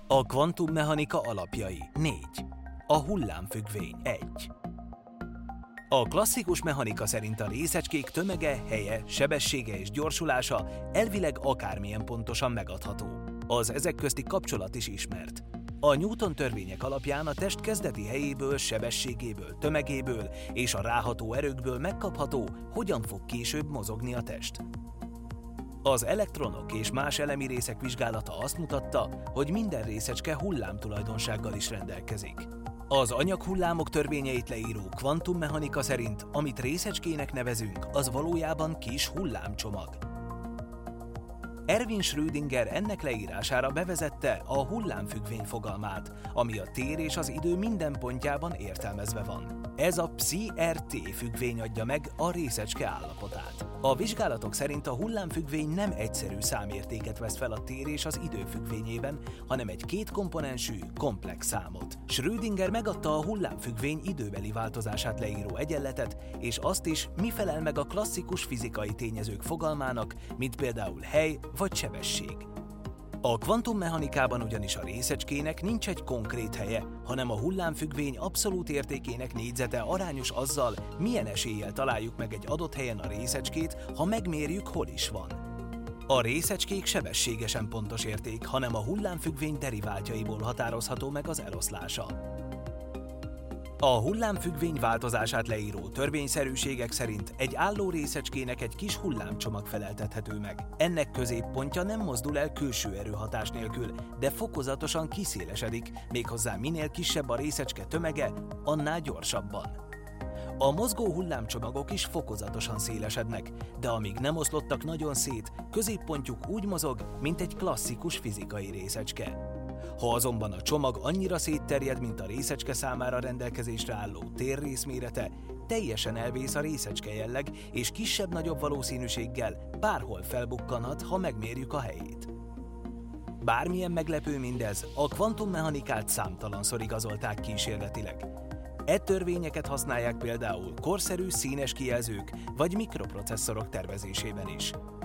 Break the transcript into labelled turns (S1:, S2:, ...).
S1: A kvantummechanika alapjai 4. A hullámfüggvény 1. A klasszikus mechanika szerint a részecskék tömege, helye, sebessége és gyorsulása elvileg akármilyen pontosan megadható. Az ezek közti kapcsolat is ismert. A Newton törvények alapján a test kezdeti helyéből, sebességéből, tömegéből és a ráható erőkből megkapható, hogyan fog később mozogni a test. Az elektronok és más elemi részek vizsgálata azt mutatta, hogy minden részecske hullámtulajdonsággal is rendelkezik. Az anyaghullámok törvényeit leíró kvantummechanika szerint, amit részecskének nevezünk, az valójában kis hullámcsomag. Erwin Schrödinger ennek leírására bevezette a hullámfüggvény fogalmát, ami a tér és az idő minden pontjában értelmezve van. Ez a psi-rt függvény adja meg a részecske állapotát. A vizsgálatok szerint a hullámfüggvény nem egyszerű számértéket vesz fel a tér és az idő függvényében, hanem egy kétkomponensű, komplex számot. Schrödinger megadta a hullámfüggvény időbeli változását leíró egyenletet, és azt is, mi felel meg a klasszikus fizikai tényezők fogalmának, mint például hely vagy sebesség. A kvantummechanikában ugyanis a részecskének nincs egy konkrét helye, hanem a hullámfüggvény abszolút értékének négyzete arányos azzal, milyen eséllyel találjuk meg egy adott helyen a részecskét, ha megmérjük, hol is van. A részecskék sebességesen pontos érték, hanem a hullámfüggvény deriváltjaiból határozható meg az eloszlása. A hullámfüggvény változását leíró törvényszerűségek szerint egy álló részecskének egy kis hullámcsomag feleltethető meg. Ennek középpontja nem mozdul el külső erőhatás nélkül, de fokozatosan kiszélesedik, méghozzá minél kisebb a részecske tömege, annál gyorsabban. A mozgó hullámcsomagok is fokozatosan szélesednek, de amíg nem oszlottak nagyon szét, középpontjuk úgy mozog, mint egy klasszikus fizikai részecske. Ha azonban a csomag annyira szétterjed, mint a részecske számára rendelkezésre álló térrész mérete, teljesen elvész a részecske jelleg, és kisebb-nagyobb valószínűséggel bárhol felbukkanhat, ha megmérjük a helyét. Bármilyen meglepő mindez, a kvantummechanikát számtalanszor igazolták kísérletileg. Törvényeket használják például korszerű színes kijelzők vagy mikroprocesszorok tervezésében is.